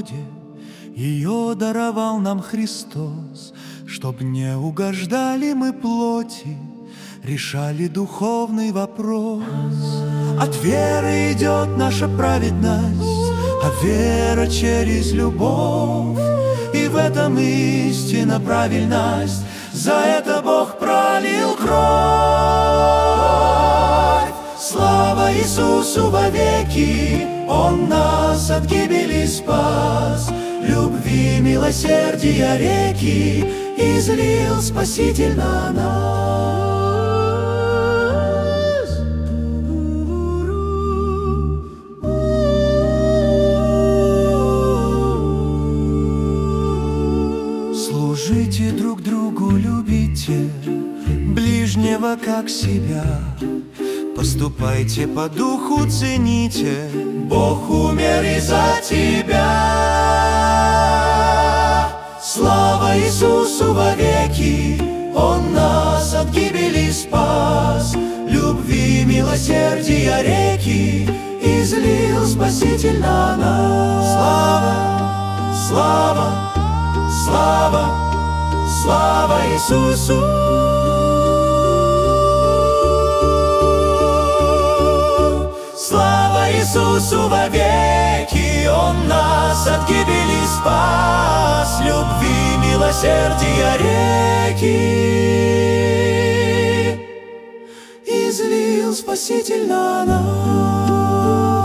природе, ее даровал нам Христос, чтоб не угождали мы плоти, решали духовный вопрос. От веры идет наша праведность, а вера через любовь, и в этом истина правильность. За это Бог пролил кровь. Слава Иисусу вовеки, Он нас от гибели спас. Любви, милосердия реки излил Спаситель на нас. Служите друг другу, любите ближнего как себя. Поступайте по духу, цените, Бог умер и за тебя. Слава Иисусу вовеки, Он нас от гибели спас. Любви, милосердия реки излил Спаситель на нас. Слава, слава, слава, слава Иисусу. Слава Иисусу вовеки, Он нас от гибели спас. Любви, милосердия реки излил Спаситель на нас.